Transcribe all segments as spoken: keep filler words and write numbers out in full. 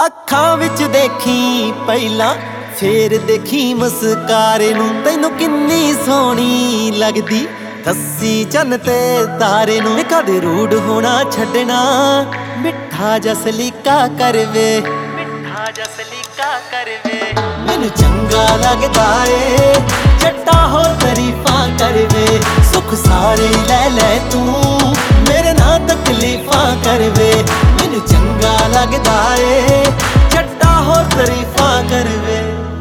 ਅੱਖਾਂ ਵਿੱਚ ਦੇਖੀ ਪਹਿਲਾਂ ਫੇਰ ਦੇਖੀ ਮੁਸਕਾਰੇ ਨੂੰ। ਤੈਨੂੰ ਕਿੰਨੀ ਸੋਹਣੀ ਲੱਗਦੀ ਦੱਸੀ ਚੰਨ ਤੇ ਤਾਰੇ ਨੂੰ। ਕਦੇ ਰੂਡ ਹੋਣਾ ਛੱਡਣਾ ਮਿੱਠਾ ਜਸਲੀਕਾ ਕਰਵੇ, ਮਿੱਠਾ ਜਸਲੀਕਾ ਕਰਵੇ। ਮੈਨੂੰ ਚੰਗਾ ਲੱਗਦਾ ਏ ਜੱਟਾ ਹੋ ਤਾਰੀਫਾਂ ਕਰਵੇ। ਸੁੱਖ ਸਾਰੇ ਲੈ ਲੈ ਤੂੰ ਮੇਰੇ ਨਾਲ ਤਕਲੀਫਾਂ ਕਰਵੇ। ਮੈਨੂੰ ਚੰਗਾ ਲੱਗਦਾ ਏ ਜੱਟਾ ਹੋ ਤਾਰੀਫਾਂ ਕਰਵੇ।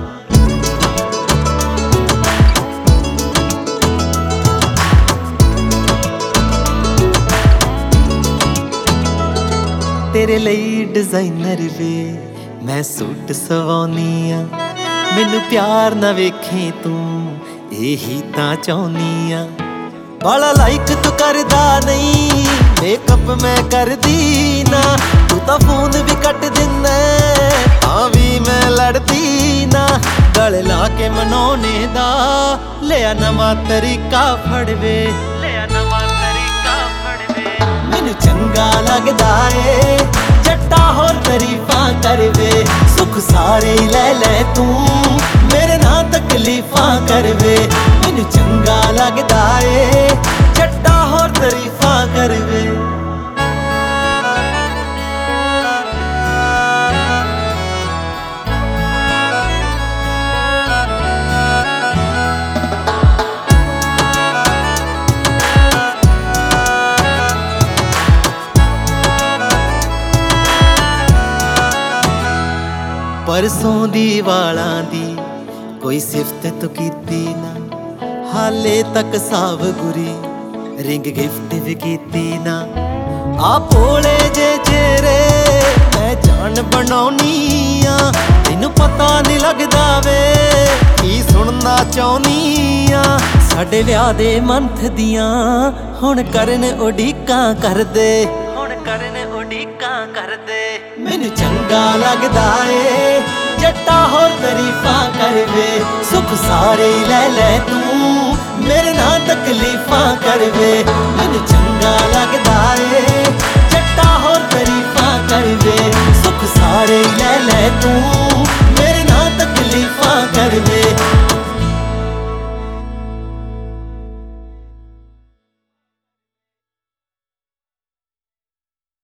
ਤੇਰੇ ਲਈ ਡਿਜ਼ਾਈਨਰ ਵੇ ਮੈਂ ਸੂਟ ਸਵਾਉਣੀ ਆ। ਮੈਨੂੰ ਪਿਆਰ ਨਾ ਵੇਖੇ ਤੂੰ ਇਹੀ ਤਾਂ ਚਾਹੁੰਦੀ ਆ। ਬਾਲਾ ਲਾਈਕ ਤੂੰ ਕਰਦਾ ਨਹੀਂ ਮੇਕਅਪ ਮੈਂ ਕਰਦੀ ਨਾ। ਤੂੰ ਤਾਂ ਫੋਨ ਵੀ ਕੱਟ ਦਿੰਦਾ ਤਾਂ ਵੀ ਮੈਂ ਲੜਦੀ ਨਾ। ਗਲ ਲਾ ਕੇ ਮਨਾਉਣੇ ਦਾ ਲਿਆ ਨਵਾਂ ਤਰੀਕਾ ਫੜਵੇ, ਲਿਆ ਨਵਾਂ ਤਰੀਕਾ ਫੜਵੇ। ਮੈਨੂੰ ਚੰਗਾ ਲੱਗਦਾ ਏ ਜੱਟਾ ਹੋਰ ਤਾਰੀਫਾਂ ਕਰਵੇ। ਸੁੱਖ ਸਾਰੇ ਲੈ ਲੈ ਤੂੰ ਮੇਰੇ ਨਾਲ ਤਕਲੀਫਾਂ ਕਰਵੇ। ਮੈਨੂੰ ਚੰਗਾ ਲੱਗਦਾ ਏ ਜੱਟਾ ਹੋਰ ਤਾਰੀਫਾਂ ਕਰਵੇ। ਪਰਸੋਂ ਦੀ ਵਾਲਾਂ ਦੀ ਕੋਈ ਸਿਫਤ ਤੂੰ ਕੀਤੀ ਨਾ। ਹਾਲੇ ਤੱਕ ਸਾਵ ਗੁਰੀ ਰਿੰਗ ਗਿਫਟ ਵੀ ਕੀਤੀ ਨਾ। ਆ ਭੋਲੇ ਜੇ ਚਿਹਰੇ ਮੈਂ ਜਾਨ ਬਣਾਉਣੀ ਆ। ਤੈਨੂੰ ਪਤਾ ਨਹੀਂ ਲੱਗਦਾ ਵੇ ਕੀ ਸੁਣਨਾ ਚਾਹੁੰਦੀ ਆ। ਸਾਡੇ ਵਿਆਹ ਦੇ ਮੰਥ ਦੀਆਂ ਹੁਣ ਕਰਨ ਉਡੀਕਾਂ ਕਰਦੇ, ਹੁਣ ਕਰਨ ਉਡੀਕਾਂ ਕਰਦੇ। ਮੈਨੂੰ ਚੰਗਾ ਲੱਗਦਾ ਏ ਜੱਟਾ ਹੋਰ ਤਾਰੀਫਾਂ ਕਰਵੇ। ਸੁੱਖ ਸਾਰੇ ਲੈ ਲੈ ਤੂੰ ਮੇਰੇ ਨਾਲ ਤਕਲੀਫਾਂ ਕਰਵੇ। ਮੈਨੂੰ ਚੰਗਾ ਲੱਗਦਾ ਏ